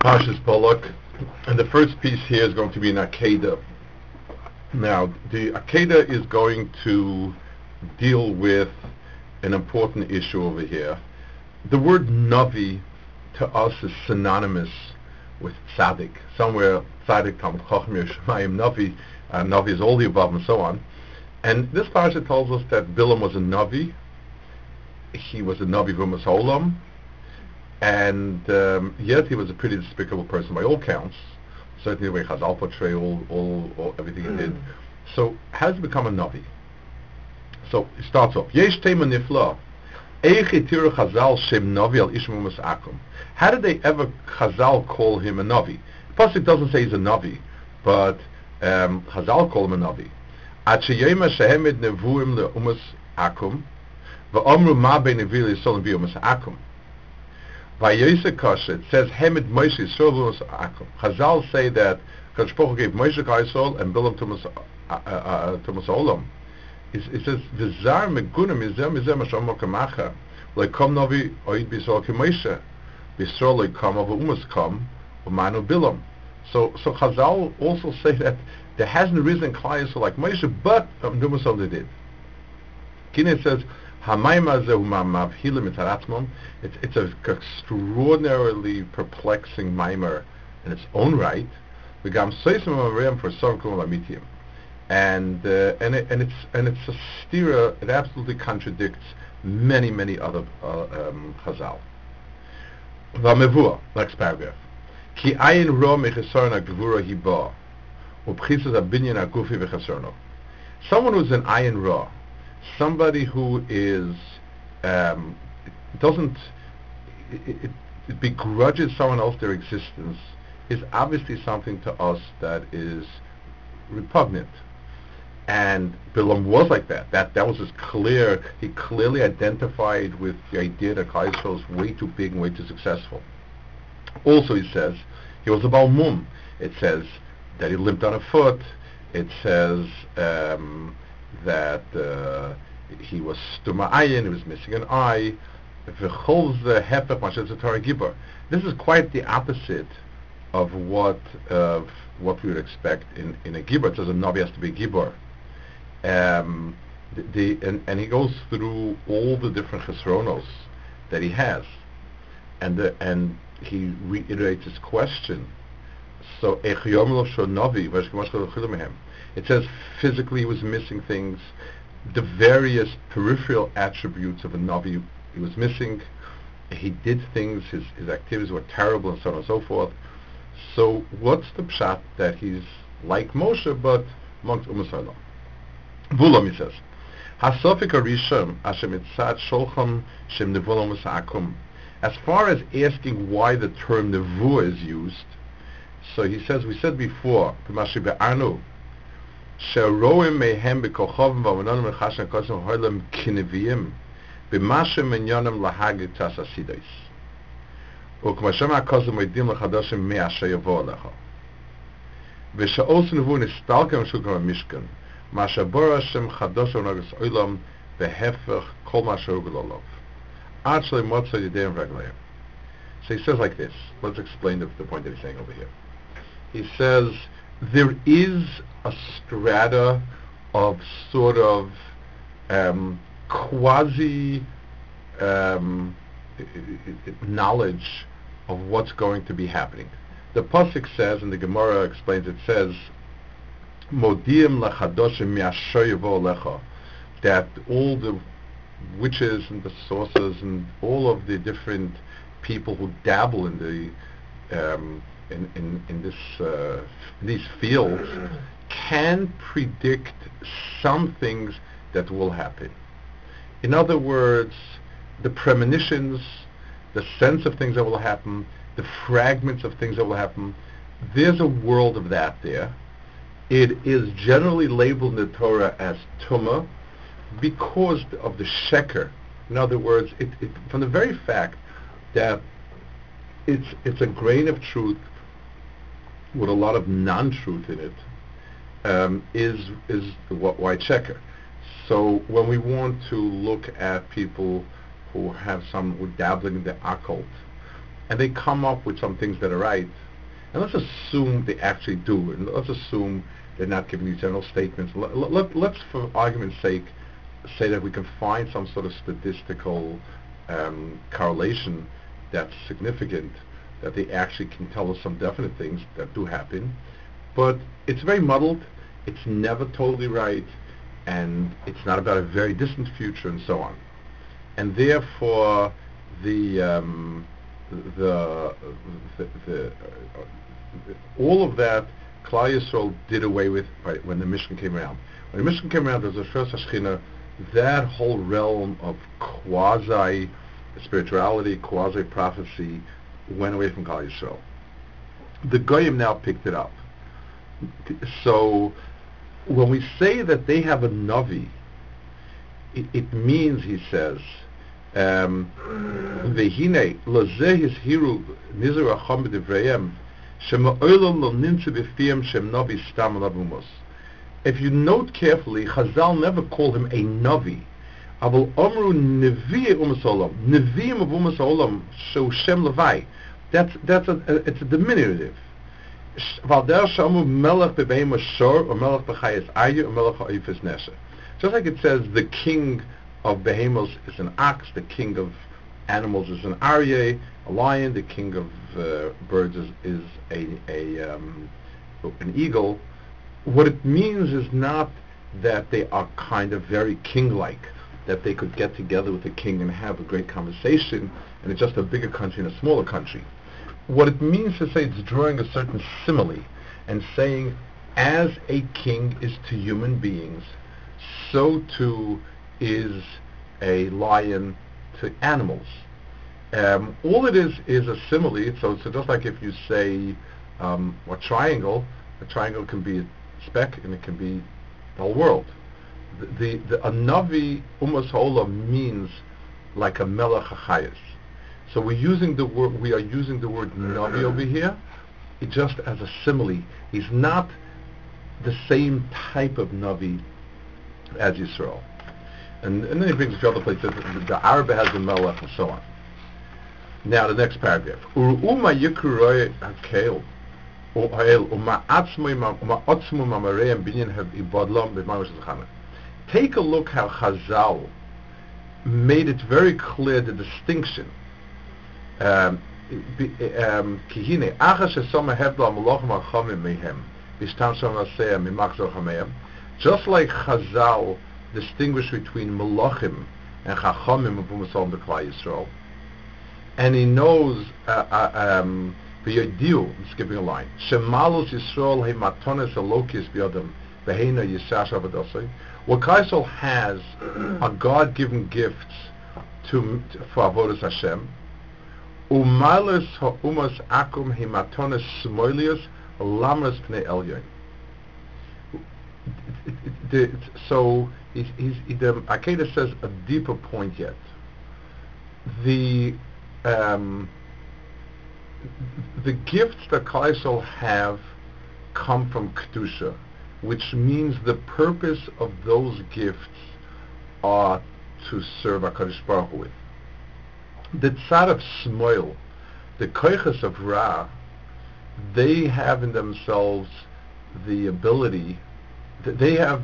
Parshas Balak, and the first piece here is going to be an Akedah. Now, the Akedah is going to deal with an important issue over here. The word Navi to us is synonymous with Tzaddik. Somewhere Tzaddik, Tam Chacham, Yeshamayim, Navi, Navi is all the above and so on. And this parsha tells us that Bilam was a Navi. He was a Navi V'umas Olam. And yet he was a pretty despicable person by all counts. Certainly the way Chazal portray all everything he did. So how does he become a Navi? So he starts off, Yesh Tema Nifla, Eich Itiru Chazal Shem Navi Al Ish Mumas Akum. How did they ever, Chazal, call him a Navi? Pasuk doesn't say he's a Navi, but Chazal call him a Navi. Ad Sheyema Shehemed Nevuim LeUmas Akum, V'omru Ma Bein Nevi L'Yisrael V'Umas Akum. Vayoseh Kasha, it says Hemed Moshe Yisrael V'Umas Akum. Chazal say that Kadosh Baruch Hu gave Moshe Yisrael and Bilam to Umas Olam. It says V'zar Megunim Yizem Masham Mokamacha Lekom Navi Oid B'Yisrael K'Moshe B'Yisrael Lekom V'Umas Kom U'Manu Bilam. So Chazal also say that there hasn't risen Klal Yisrael like Moshe, but Umas Olam did. Kine says it's an extraordinarily perplexing mimer in its own right. And it's a stira. It absolutely contradicts many other Chazal. Next paragraph. Ki ayin ro mechesarna gevura hiba, ubchisas abinyan agufi v'chesarno. Someone who's an ayin ra, somebody who is it begrudges someone else their existence, is obviously something to us that is repugnant. And Bilam was like that. That was as clear. He clearly identified with the idea that Klal Yisrael is way too big and way too successful. Also, he says he was a Baal Mum. It says that he limped on a foot. It says that he was stuma ayin, he was missing an eye. This is quite the opposite of what we would expect in a gibor. It says a Navi has to be a gibor. And he goes through all the different chesronos that he has, and he reiterates his question. So it says physically he was missing things. The various peripheral attributes of a Navi he was missing. He did things, his activities were terrible and so on and so forth. So what's the pshat that he's like Moshe but amongst Umas Olam? Vulam, he says, Hasofik Arisham Ashem Itzad Sholcham Shem Nevulah Umas Akum. As far as asking why the term Nevuah is used, so he says, we said before, B'mashi Be'arnu, She'roim Mehem B'kochovim V'avononim L'chashem Kosim Hoylem Kineviyim B'mashem Menyonim Lahagit Tasasidois U'k'mashem HaKosim Oidim L'chadoshim Me'asher Yavo Alecha V'she'os Nevu Nistalkem Shulchan HaMishkan Masha Bora Hashem Chadoshim Nogas Oilam V'hefech Kol Masher Ugololov Ad Shalei Motza Yedeyim V'Ragleim. So he says like this. Let's explain the point that he's saying over here. He says there is a strata of sort of quasi knowledge of what's going to be happening. The pasuk says, and the Gemara explains, it says, "Modiim lachadoshim mi'ashoyevo lecha," that all the witches and the sorcerers and all of the different people who dabble in the in these fields can predict some things that will happen. In other words, the premonitions, the sense of things that will happen, the fragments of things that will happen, there's a world of that there. It is generally labeled in the Torah as Tumah because of the sheker. In other words, it from the very fact that it's a grain of truth with a lot of non-truth in it, is why checker. So when we want to look at people who have some dabbling in the occult, and they come up with some things that are right, and let's assume they actually do, and let's assume they're not giving these general statements. Let's, for argument's sake, say that we can find some sort of statistical correlation that's significant, that they actually can tell us some definite things that do happen, but it's very muddled, it's never totally right, and it's not about a very distant future, and so on. And therefore, all of that, Klal Yisrael did away with when the Mishkan came around. When the Mishkan came around, there was a first Hashchina, that whole realm of quasi-spirituality, quasi-prophecy, went away from Klal Yisrael. The Goyim now picked it up. So, when we say that they have a Navi, it means, he says, Vehine lozeh hishiru nizur acham b'divrayim shema'olam lo nimtze b'fiyam shem navi stam lavumos. If you note carefully, Chazal never called him a Navi. Aval omru nevi'e umas olam. Nevi'im of umas olam so shem levai. It's a diminutive. Valder shamu melech b'beim ashor or melech b'chayes ayu or melech ha'ifes nesher. Just like it says, the king of behemoths is an ox, the king of animals is an aryeh, a lion, the king of birds is an eagle. What it means is not that they are kind of very king-like, that they could get together with the king and have a great conversation, and it's just a bigger country and a smaller country. What it means to say, it's drawing a certain simile and saying, as a king is to human beings, so too is a lion to animals. All it is a simile. So just like if you say a triangle can be a speck and it can be the whole world. A Navi Umas Ha'olam means like a Melech HaChayes. So we are using the word Navi over here, just as a simile. He's not the same type of Navi as Yisrael. And then he brings a few other places. The Arab has the Melech and so on. Now the next paragraph. U'uma yikru hakel u'ha'el u'ma atzmu mamareim binyan ibadlam b'mamash zechana. Take a look how Chazal made it very clear the distinction. Kihine achas shesoma hevla malachim hachamim mehem b'shtam shama seya mimachzor chameim. Just like Chazal distinguish between Malachim and Chachamim of Umasal and Klal Yisrael, and he knows V'yodiu, I'm skipping a line, Shemalos Yisrael he matones elokis b'yodam v'heina yishash avadosai. What Klal Yisrael has are God-given gifts for avodas Hashem. Umalos ha'umas akum he matones smoilius lamras pnei elyon. So the Akedah says a deeper point yet. The gifts that Klal Yisrael have come from Kedusha, which means the purpose of those gifts are to serve HaKadosh Baruch Hu with. The Tzad of Smoil, the Koiches of Ra, they have in themselves the ability, they're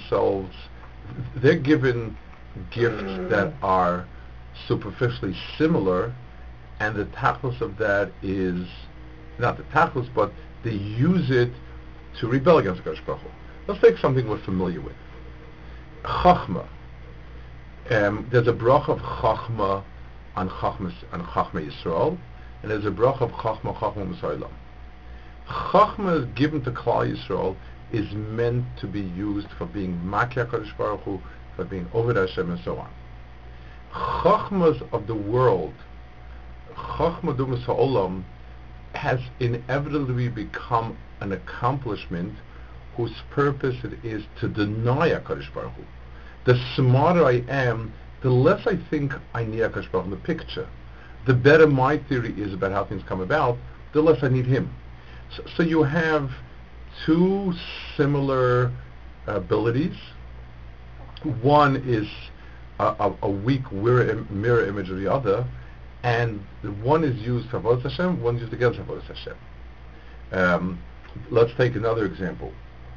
given gifts that are superficially similar, and the tachlis of that is, not the tachlis, but they use it to rebel against HaKadosh Baruch Hu. Let's take something we're familiar with. Chachma. There's a brach of Chachma on Chachma Yisrael, and there's a brach of Chachma Masaylam. Chachma given to Klal Yisrael is meant to be used for being Makia HaKadosh Baruch Hu, for being Oved Hashem, and so on. Chachmas of the world, Chachma Dumas Ha'olam, has inevitably become an accomplishment whose purpose it is to deny HaKadosh Baruch Hu. The smarter I am, the less I think I need HaKadosh Baruch Hu in the picture. The better my theory is about how things come about, the less I need him. So you have two similar abilities. One is a weak mirror image of the other, and the one is used for Avodas Hashem, one is used against Avodas Hashem. Let's take another example.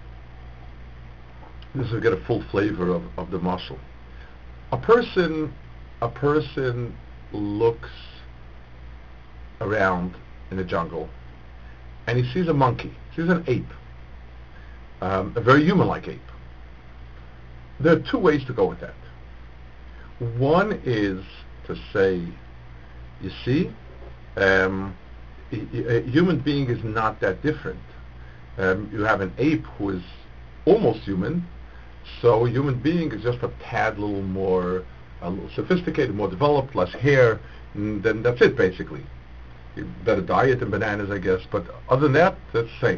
This will get a full flavor of the mashal. A person looks around in the jungle, and he sees a monkey, sees an ape, a very human-like ape. There are two ways to go with that. One is to say, you see, a human being is not that different. You have an ape who is almost human, so a human being is just a tad little more, a little sophisticated, more developed, less hair, and then that's it basically. Better diet than bananas, I guess, but other than that, that's the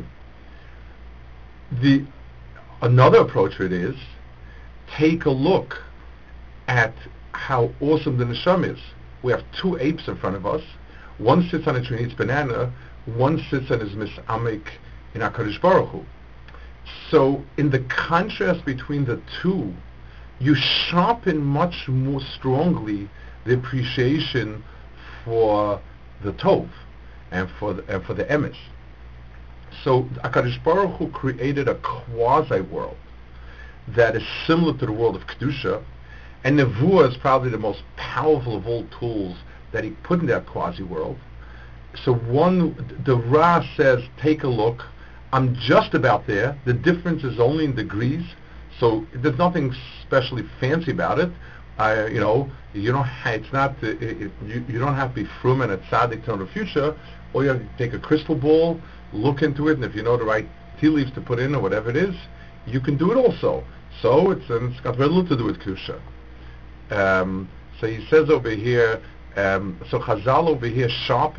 same. Another approach to it is, take a look at how awesome the neshama is. We have two apes in front of us. One sits on a tree and eats banana. One sits and is misamek in HaKadosh Baruch Hu. So in the contrast between the two, you sharpen much more strongly the appreciation for the Tov and for the Emes. So HaKadosh Baruch Hu created a quasi-world that is similar to the world of Kedusha, and Nevuah is probably the most powerful of all tools that he put in that quasi-world. So the Ra says, take a look, I'm just about there, the difference is only in degrees, so there's nothing especially fancy about it. You don't have to be frum and a tzaddik to know the future. All you have to take a crystal ball, look into it, and if you know the right tea leaves to put in or whatever it is, you can do it also. So it's got very little to do with Kedusha. So he says over here, so Chazal over here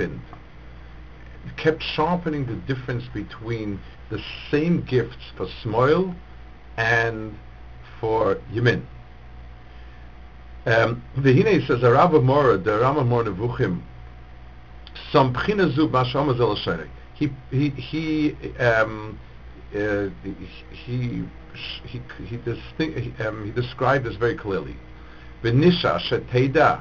kept sharpening the difference between the same gifts for Smoil and for Yemin. V'hinei says, the Rama Mor Nevuchim, some B'china Zu B'Hasham Azel Hashanei. He described this very clearly. V'nisha sheteida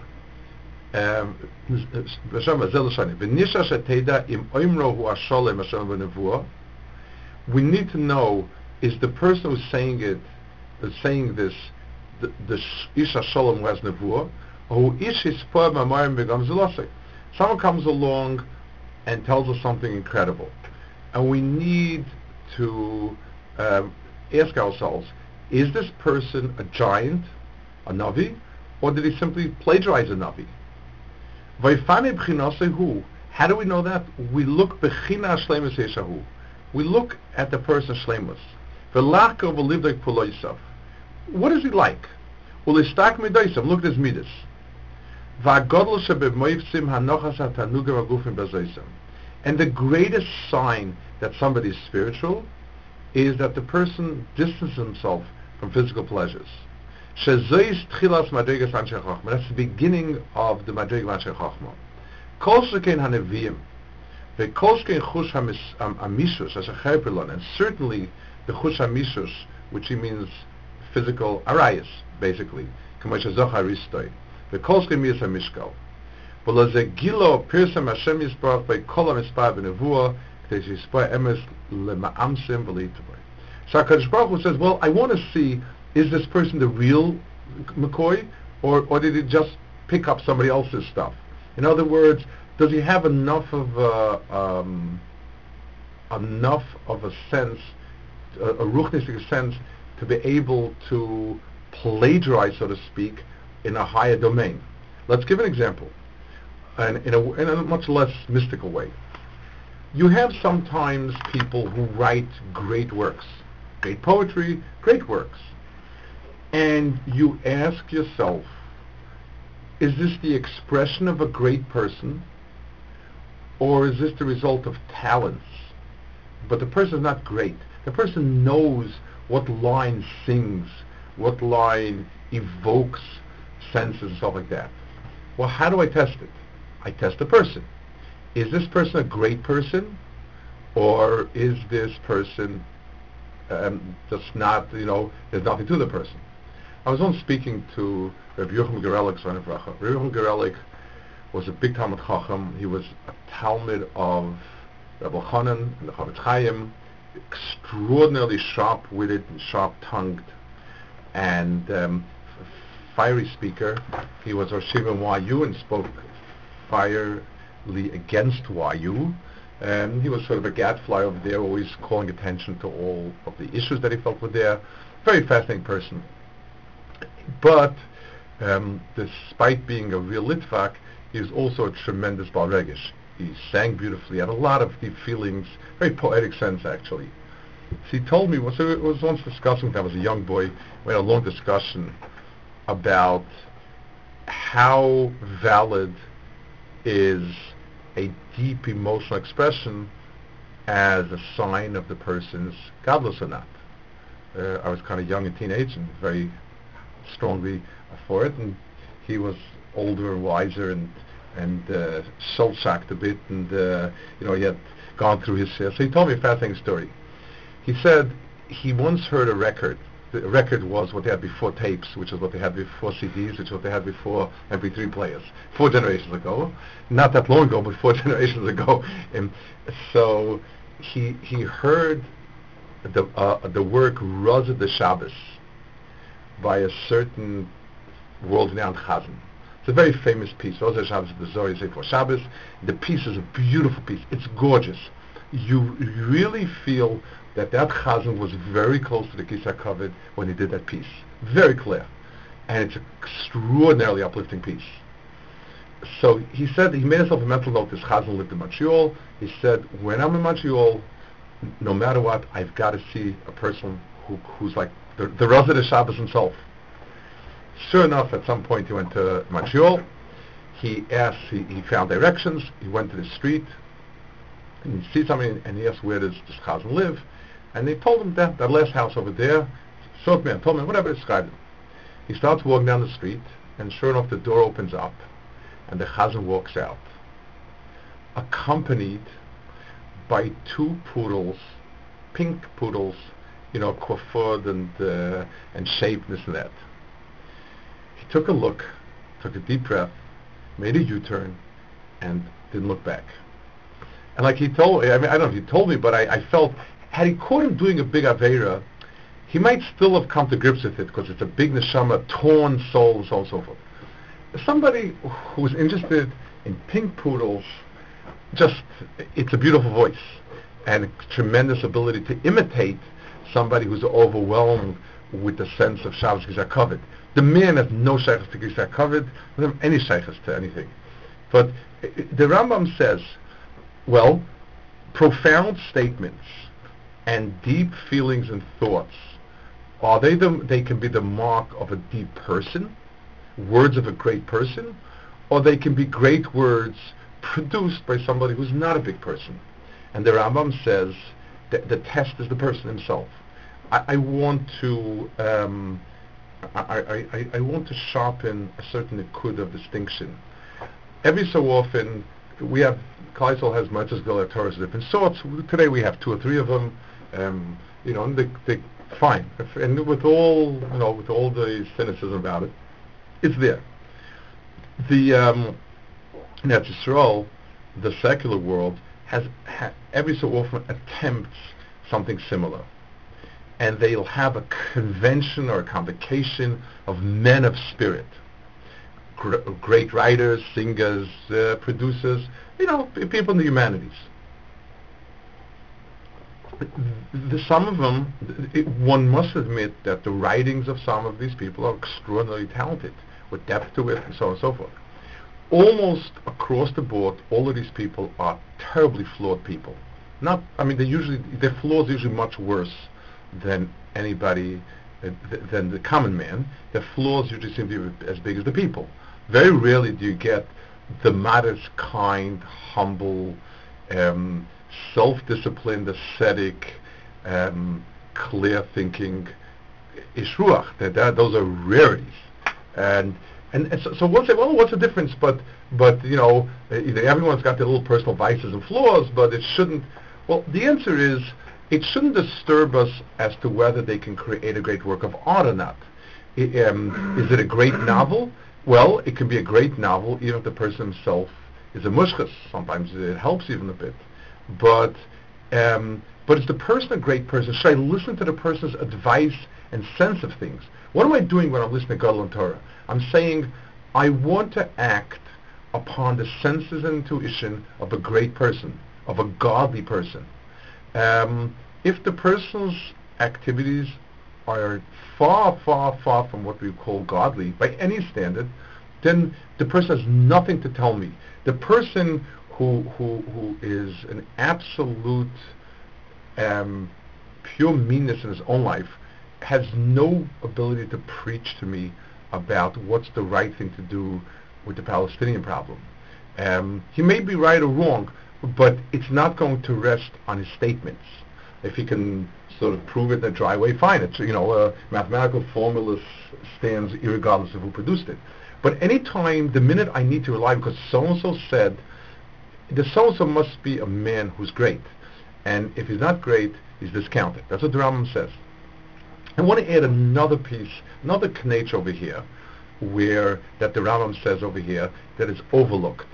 we need to know, is the person who's saying this the Isha Shalom who has Nevuah, or someone comes along and tells us something incredible, and we need to ask ourselves, is this person a giant, a Navi, or did he simply plagiarize a Navi? How do we know that? We look we look at the person's shleimus. What is he like? Look at his midas. And the greatest sign that somebody is spiritual is that the person distances himself from physical pleasures. That's the beginning of the Madreg Anshe Chachma. And certainly the Chush HaMishus, which he means physical arayas, basically. The Kolskein Miyas HaMishkal. Gilo Pirsam Hashem Yisbarach by Kol HaMispar B'Nevuah K'tei Yisbar Emes L'Ma'amsim V'Leitavai. So HaKadosh Baruch Hu says, well, I want to see, is this person the real McCoy, or did he just pick up somebody else's stuff? In other words, does he have enough of a sense, a ruchnistic sense, to be able to plagiarize, so to speak, in a higher domain? Let's give an example, and in a much less mystical way. You have sometimes people who write great works, great poetry, great works, and you ask yourself, is this the expression of a great person, or is this the result of talents? But the person is not great. The person knows what line sings, what line evokes senses and stuff like that. Well, how do I test it? I test the person. Is this person a great person, or is this person just not, there's nothing to the person? I was once speaking to Rabbi Yochanan Gerelik, son of Racha. Rabbi Yochanan Gerelik was a big Talmud Chacham. He was a Talmud of Rabbi Chanan and the Chavetz Chaim, extraordinarily sharp-witted and sharp-tongued, and fiery speaker. He was Rosh Yeshiva in YU and spoke fierily against YU. He was sort of a gadfly over there, always calling attention to all of the issues that he felt were there. Very fascinating person. But despite being a real Litvak, he was also a tremendous Baal Regesh. He sang beautifully, had a lot of deep feelings, very poetic sense actually. So he told me, so it was once discussing when I was a young boy, we had a long discussion about how valid is a deep emotional expression as a sign of the person's godless or not. I was kind of young and teenage and very strongly for it, and he was older and wiser and shell-shocked a bit, and he had gone through his so he told me a fascinating story. He said he once heard a record. The record was what they had before tapes, which is what they had before CDs, which is what they had before MP3 players, 4 generations ago. Not that long ago, but 4 generations ago. And so he heard the work Raza de Shabbos by a certain world-renowned chazan. It's a very famous piece. Raza de Shabbos, the Zohar Sefer Shabbos. The piece is a beautiful piece. It's gorgeous. You really feel that chazan was very close to the Kisei HaKavod when he did that piece. Very clear. And it's an extraordinarily uplifting piece. So he said, he made himself a mental note, this chazan lived in Montreal. He said, when I'm in Montreal, no matter what, I've got to see a person who's like the Raza de Shabbos himself. Sure enough, at some point he went to Montreal. He found directions. He went to the street. And he sees somebody, and he asked, where does this chazan live? And they told him that last house over there. Short man told me, whatever, described it. He starts walking down the street, and sure enough, the door opens up, and the chazan walks out, accompanied by 2 poodles, pink poodles, coiffured and shaped, this and that. He took a look, took a deep breath, made a U-turn, and didn't look back. And like he told me, I don't know if he told me, but I felt, had he caught him doing a big Aveira, he might still have come to grips with it, because it's a big neshama, torn soul, and so on and so forth. Somebody who's interested in pink poodles, it's a beautiful voice, and a tremendous ability to imitate somebody who's overwhelmed with the sense of Shabbos Kisei HaKavod. The man has no shaykhs to Kisei HaKavod, doesn't have any shaykhs to anything. But the Rambam says, well, profound statements and deep feelings and thoughts, they can be the mark of a deep person, words of a great person, or they can be great words produced by somebody who's not a big person. And the Rambam says that the test is the person himself. I want to I want to sharpen a certain nikud of distinction. Every so often, we have, Klal Yisrael has Motzei Gdolei Torahs of different sorts. Today we have 2 or 3 of them. And they fine. And with all the cynicism about it, it's there. The Eretz Yisrael, the secular world, has every so often attempts something similar. And they'll have a convention or a convocation of men of spirit. Great writers, singers, producers, people in the humanities. Some of them, one must admit that the writings of some of these people are extraordinarily talented, with depth to it, and so on and so forth. Almost across the board, all of these people are terribly flawed people. Their flaws are usually much worse than anybody, than the common man. Their flaws usually seem to be as big as the people. Very rarely do you get the modest, kind, humble, self-disciplined, ascetic, clear-thinking ish ruach. Those are rarities. And so we'll say, well, what's the difference? But everyone's got their little personal vices and flaws, but it shouldn't. Well, the answer is, it shouldn't disturb us as to whether they can create a great work of art or not. Is it a great novel? Well, it can be a great novel, even if the person himself is a mushkas. Sometimes it helps even a bit. But is the person a great person? Should I listen to the person's advice and sense of things? What am I doing when I'm listening to Gadol and Torah? I'm saying, I want to act upon the senses and intuition of a great person, of a godly person. If the person's activities are far, far, far from what we call godly by any standard, then the person has nothing to tell me. The person who is an absolute pure meanness in his own life has no ability to preach to me about what's the right thing to do with the Palestinian problem. He may be right or wrong, but it's not going to rest on his statements. If he can sort of prove it in a dry way, fine. It's, a mathematical formula stands irregardless of who produced it. But any time, the minute I need to rely, because so-and-so said, the so-and-so must be a man who's great. And if he's not great, he's discounted. That's what the Rambam says. I want to add another piece, another knach over here, that the Rambam says over here that is overlooked.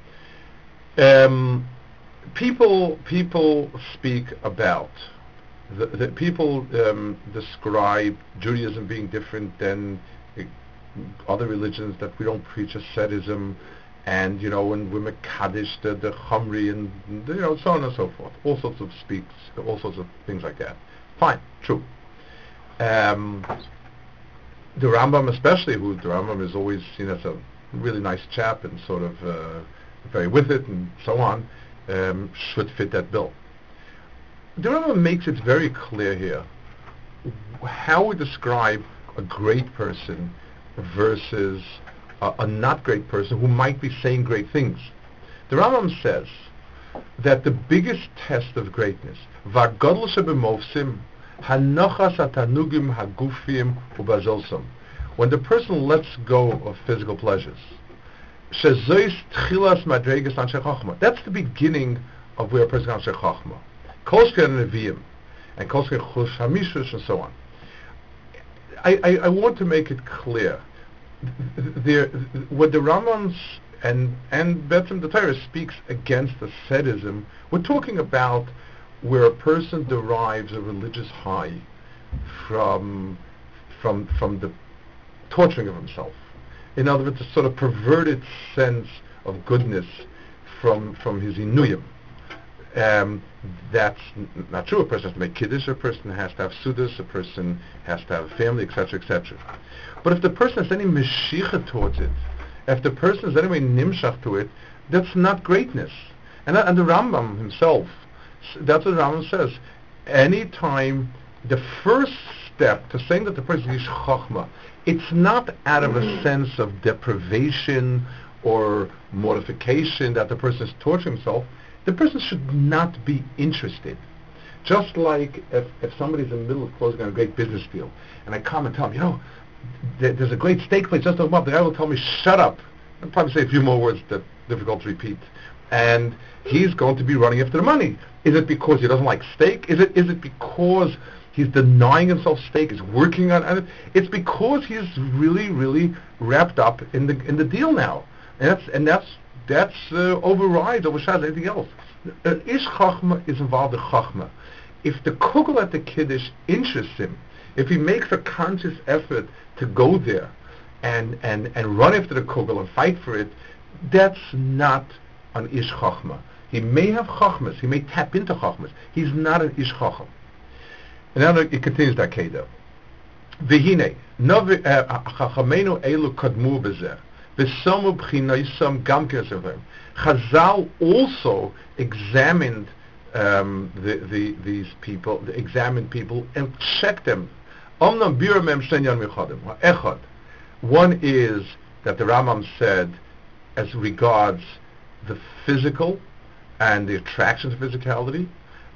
People speak about the people describe Judaism being different than other religions, that we don't preach asceticism, and when we're Mekadesh, the Chumri, and so on and so forth, all sorts of things like that. Fine, true. The Rambam, especially, the Rambam is always seen as a really nice chap and sort of very with it and so on, should fit that bill. The Rambam makes it very clear here how we describe a great person versus a not great person who might be saying great things. The Rambam says that the biggest test of greatness, v'agadol shebemovsim, hanochas hatanugim hagufim ubazolsam, when the person lets go of physical pleasures, shezois tchilas madregas anshe chachma, that's the beginning of where a person comes to chachma. Kolshker Nevi'im, and Kolshker Chush HaMishush, and so on. I want to make it clear. What the Rambam and Betzim the Torah speaks against asceticism, we're talking about where a person derives a religious high from the torturing of himself. In other words, a sort of perverted sense of goodness from his inuyim. That's not true. A person has to make kiddush, a person has to have sudas, a person has to have a family, etc., etc. But if the person has any meshicha towards it, if the person is anyway nimshach to it, that's not greatness. And the Rambam himself, that's what the Rambam says. Anytime the first step to saying that the person is chachma, it's not out of a sense of deprivation or mortification that the person is torturing himself. The person should not be interested. Just like if somebody's in the middle of closing on a great business deal, and I come and tell him, there's a great steak place just opened up, the guy will tell me, shut up. I'll probably say a few more words that are difficult to repeat. And he's going to be running after the money. Is it because he doesn't like steak? Is it because he's denying himself steak, is working on it? It's because he's really, really wrapped up in the deal now. And that's overrides, overshadows anything else. Ish Chachma is involved in Chachma. If the kugel at the Kiddush interests him, if he makes a conscious effort to go there and run after the kugel and fight for it, that's not an Ish Chachma. He may have Chachmas, he may tap into Chachmas. He's not an Ish Chacham. And now it continues that Kedah. V'hinei, Chachamenu elu kadmu b'zeh. Chazal also examined these people, examined people and checked them. One is that the Rambam said, as regards the physical and the attraction to physicality,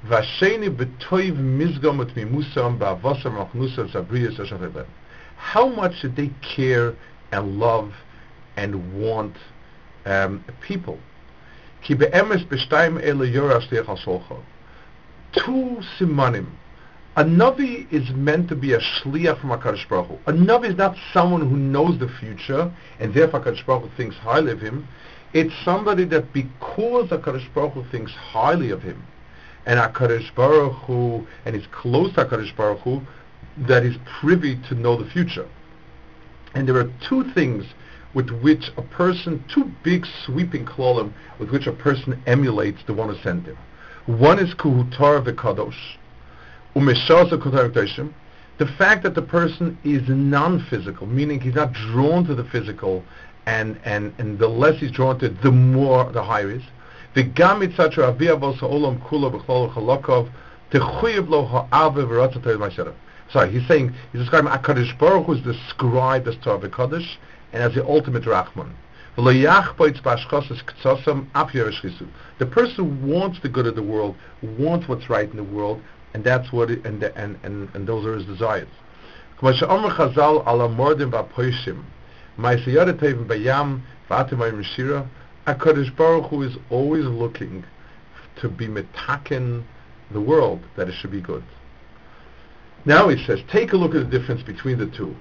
how much did they care and love and want people? Two simanim A Navi is meant to be a shliach from HaKadosh Baruch Hu. A Navi is not someone who knows the future, and therefore HaKadosh Baruch Hu thinks highly of him. It's somebody that because HaKadosh Baruch Hu thinks highly of him, and HaKadosh Baruch Hu, and is close to HaKadosh Baruch Hu, that is privy to know the future. And there are two things with which a person, two big sweeping klolim, with which a person emulates the one who sent him. One is kuhutar v'kadosh, umeshasa kuhutar v'kadoshim, the fact that the person is non-physical, meaning he's not drawn to the physical, and the less he's drawn to it, the more, the higher is. V'gam mitzatra aviyavos ha'olam kula b'chlol chalokov, techuyev lo ha'ave v'ratzatay ma'asera. Sorry, he's describing HaKadosh Baruch Hu is described as Torah v'Kadosh and as the ultimate Rachman. The person who wants the good of the world, wants what's right in the world, and that's what it, and those are his desires. HaKadosh Baruch Hu is always looking to be metaken the world, that it should be good. Now he says, take a look at the difference between the two.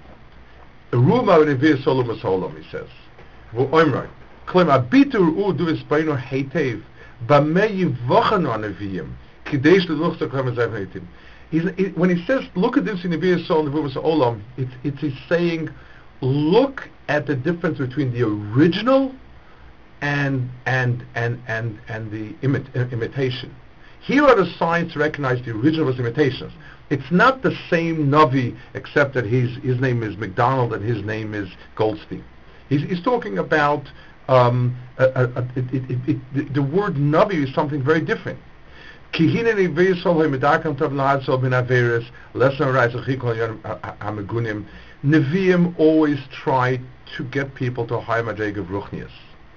He says, when he says, look at this in Nevi'ah Soul and Nevuah Olam, he's saying, look at the difference between the original and the imitation. Here are the signs to recognize the original as imitations. It's not the same Navi, except that his name is McDonald and his name is Goldstein. He's talking about the word Navi is something very different. Nevi'im always try to get people to a higher madrega of ruchnias.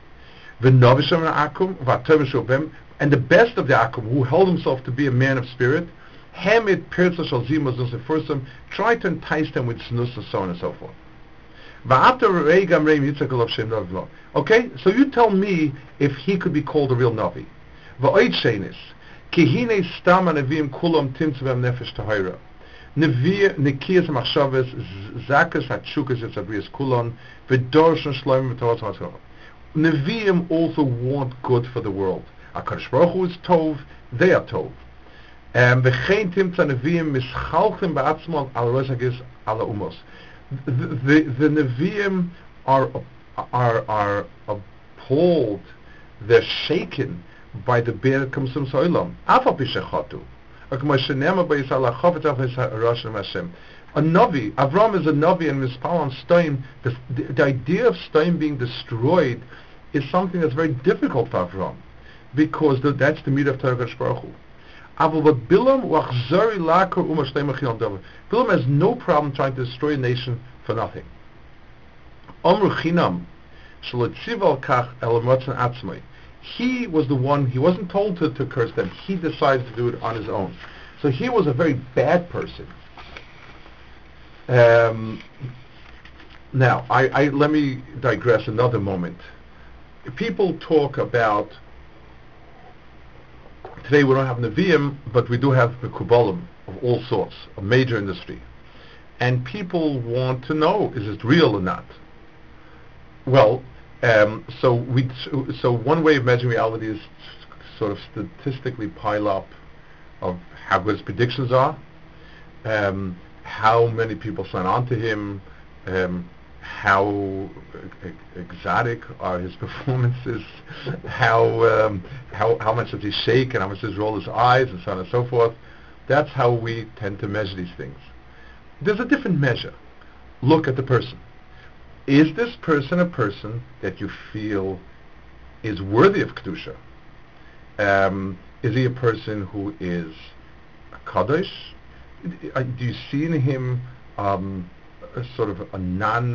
And the best of the Akum, who held himself to be a man of spirit, Hamid Pirza Shalzimas Nusafursim, tried to entice them with snus and so on and so forth. Okay, so you tell me if he could be called a real Navi. Kihine Stam Nevi'im Kulam Timtzvem Nefesh Tahira. Nekiyas Machshavas Zakas Hatshukas Yetzabrias Kulon V'Dorshan Shloim V'Toras Matzah. Nevi'im also want good for the world. HaKadosh Baruch Hu is Tov, they are Tov. V'chein timtza Nevi'im mischalchim ba'atzmon al rosh hagis ala umos. The Nevi'im are appalled, they're shaken by the bear that comes from So'ilam. Afal pishechatu. A Navi, Avram is a Navi, and Mispal on Stein, the idea of Stein being destroyed is something that's very difficult for Avram, because that's the meat of Torah Baruch Hu. Bilam has no problem trying to destroy a nation for nothing. He was the one, he wasn't told to curse them, he decided to do it on his own. So he was a very bad person. Now, let me digress another moment. People talk about, today we don't have Nevi'im, but we do have the Kubalim of all sorts, a major industry. And people want to know, is it real or not? Well, so one way of measuring reality is sort of statistically pile up of how good his predictions are, how many people sign on to him, how exotic are his performances, how much does he shake and how much does he roll his eyes, and so on and so forth. That's how we tend to measure these things. There's a different measure. Look at the person. Is this person a person that you feel is worthy of Kedusha? Is he a person who is a Kaddish? Do you see in him sort of a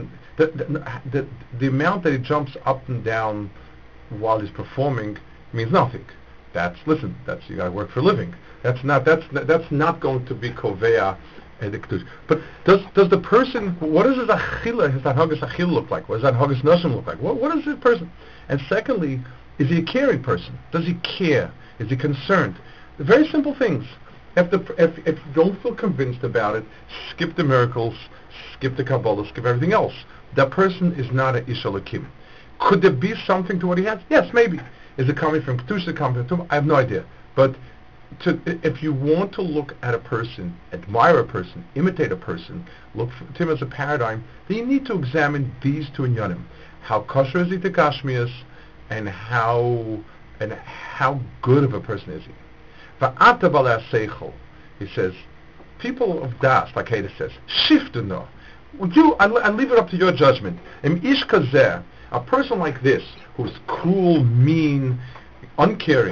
the amount that he jumps up and down while he's performing means nothing. That's you gotta work for a living. That's not going to be Kovea Kedusha. But does the person, what does his achila, his hagas achila look like? What does that hagas nashim look like? What is this person? And secondly, is he a caring person? Does he care? Is he concerned? Very simple things. If you don't feel convinced about it, skip the miracles, skip the Kabbalah, skip everything else. That person is not an Ish Elokim. Could there be something to what he has? Yes, maybe. Is it coming from Kedusha, coming from Tumah? I have no idea. But if you want to look at a person, admire a person, imitate a person, look to him as a paradigm, then you need to examine these two inyanim. How kosher is he to Gashmias, and how good of a person is he. Va'ata balei seichel, he says, people of das, like Heda says, shifteno. I leave it up to your judgment. Ish kazeh, a person like this, who's cruel, mean, uncaring,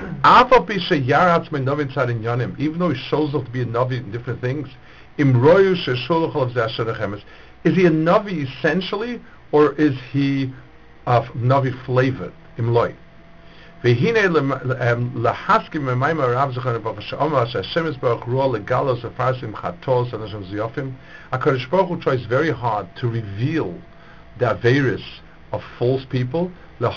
even though he shows off to be a Navi in different things, is he a Navi essentially, or is he of Navi flavored? Imloi. HaKadosh Baruch Hu tries very hard to reveal the Averis of false people,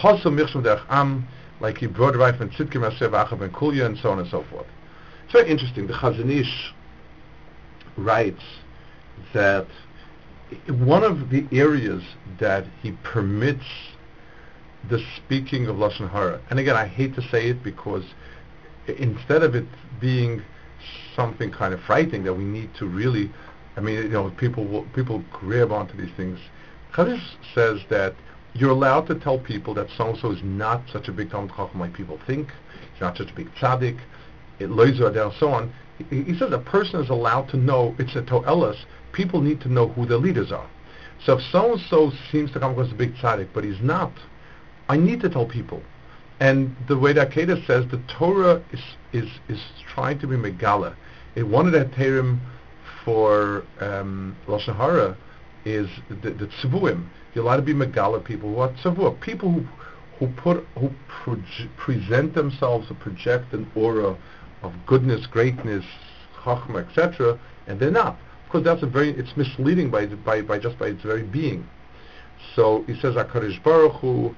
like he brought right from Tzidkim Aseh V'Achav and Kulya, and so on and so forth. It's very interesting. The Chazon Ish writes that one of the areas that he permits the speaking of Lashon Hara, and again I hate to say it because instead of it being something kind of frightening that we need to really, people grab onto these things. Chazon Ish says that you're allowed to tell people that so-and-so is not such a big Talmid Chacham like people think. He's not such a big tzaddik. It loizer and so on. He says a person is allowed to know, it's a to'elas, people need to know who their leaders are. So if so-and-so seems to come across a big tzaddik, but he's not, I need to tell people. And the way that Keda says, the Torah is trying to be megala. It wanted a terim for Lashon Hara is the tzivuim. You're allowed to be megala people who are tzavua, people who present themselves or project an aura of goodness, greatness, chachma, etc., and they're not. Of course, it's misleading by just by its very being. So he says HaKadosh Baruch Hu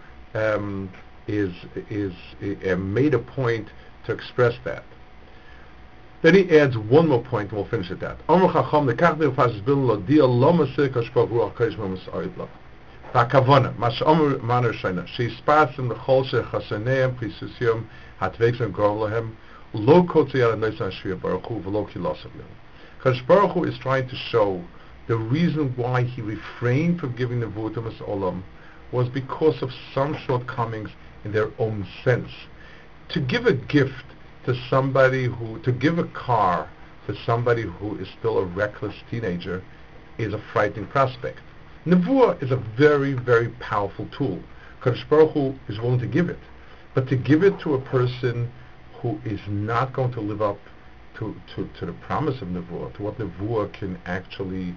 is made a point to express that. Then he adds one more point, and we'll finish at that. V'akavona, mas'omer maner shayna, she'ispasim l'chol she'chasaneim prisusium hatvekzim gorlahem lo kotziyar noisan shriya baruch hu v'lo kilosav lehu. Kadosh Baruch Hu is trying to show the reason why he refrained from giving the nevuah to Olam was because of some shortcomings in their own sense. To give a gift to somebody to give a car to somebody who is still a reckless teenager is a frightening prospect. Nevuah is a very, very powerful tool. Kadosh Baruch Hu is willing to give it. But to give it to a person who is not going to live up to the promise of Nevuah, to what Nevuah can actually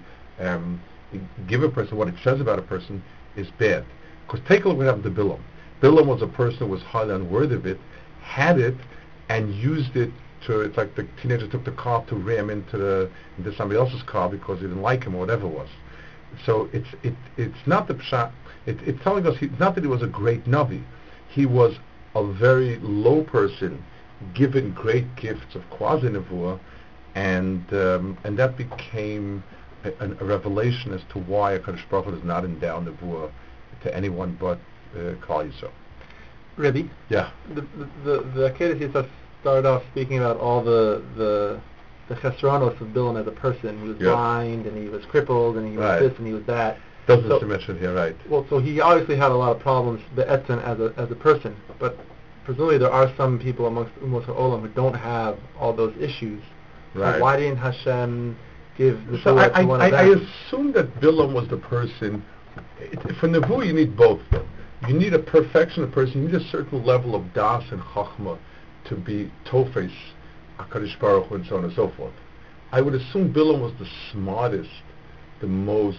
give a person, what it says about a person, is bad. Because take a look what happened to Bilam. Bilam was a person who was highly unworthy of it, had it, and used it to, it's like the teenager took the car to ram into somebody else's car because he didn't like him or whatever it was. So it's not the pshat. It's telling us not that he was a great navi. He was a very low person, given great gifts of quasi nevuah, and that became a revelation as to why HaKadosh Baruch Hu does not endow nevuah to anyone but Klal Yisrael. Rebbe? Yeah. The Akedah Yitzhak started off speaking about all the chesronos of Bilam as a person. He was blind, and he was crippled, and he was this, and he was that. Doesn't mention here, right? Well, so he obviously had a lot of problems, the etzem as a person, but presumably there are some people amongst Umos HaOlam who don't have all those issues. Right. So why didn't Hashem give the Torah to one of them? I assume that Bilam was the person. For Nevuah, you need both, though. You need a perfection of person. You need a certain level of das and chachma to be tofes, HaKadosh Baruch Hu, and so on and so forth. I would assume Bilam was the smartest, the most,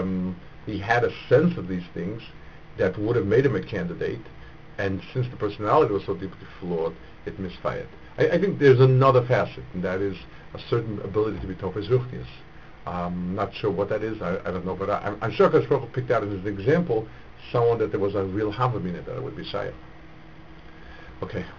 he had a sense of these things that would have made him a candidate, and since the personality was so deeply flawed, it misfired. I think there's another facet, and that is a certain ability to be tofes ruchnius. I'm not sure what that is, I don't know, but I'm sure HaKadosh Baruch Hu picked out as an example someone that there was a real havamina that it would be shayach. Okay.